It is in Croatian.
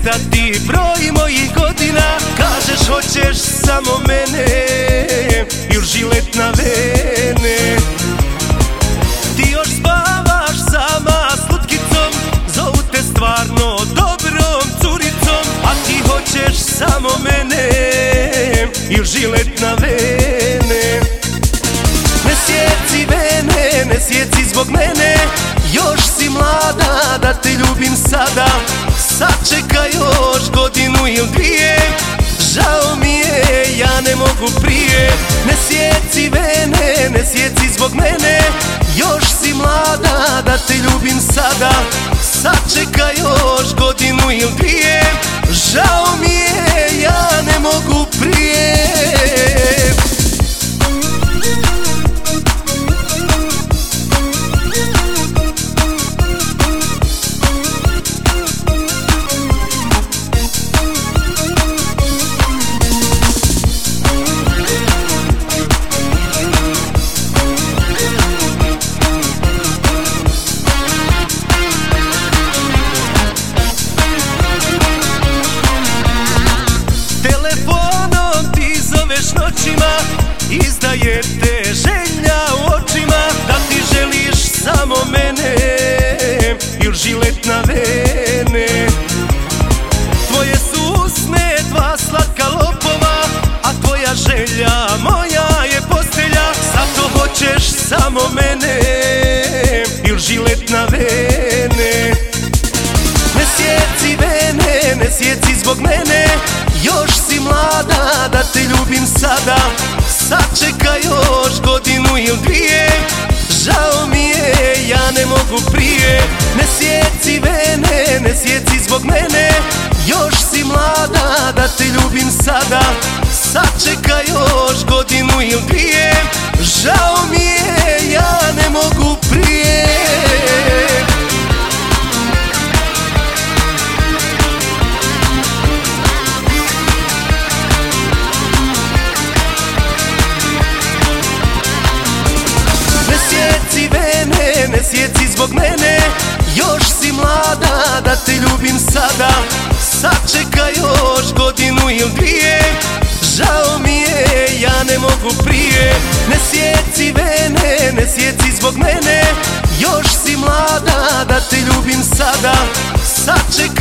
da ti broj mojih godina. Kažeš hoćeš samo mene ili žilet na vene. Ti još spavaš sama s lutkicom, zovu te stvarno dobrom curicom. A ti hoćeš samo mene ili žilet na vene. Ne sjeci vene, ne sjeci zbog mene, još si mlada da te ljubim sada. Sačekaj još godinu ili dvije, žao mi je, ja ne mogu prije. Ne sjeci vene, ne sjeci zbog mene, još si mlada da te ljubim sada. Sačekaj još godinu ili dvije, žao mi je, ja ne mogu prije. Noćima izdaje te želja u očima, da ti želiš samo mene ili žilet na vene. Tvoje su usne dva slatka lopova, a tvoja želja moja je postelja. Zato hoćeš samo mene ili žilet na vene. Ne sjeci vene, ne sjeci zbog mene, još si mlada da te ljubim sada. Sačekaj još godinu ili dvije, žao mi je, ja ne mogu prije. Ne sjeci vene, ne sjeci zbog mene, još si mlada da te ljubim sada. Sačekaj još godinu ili dvije, žao mi je, ja ne mogu prije. Ne sjeci zbog mene, još si mlada da te ljubim sada. Sačekaj još godinu ili dvije, žao mi je, ja ne mogu prije. Ne sjeci vene, ne sjeci zbog mene, još si mlada da te ljubim sada. Sačekaj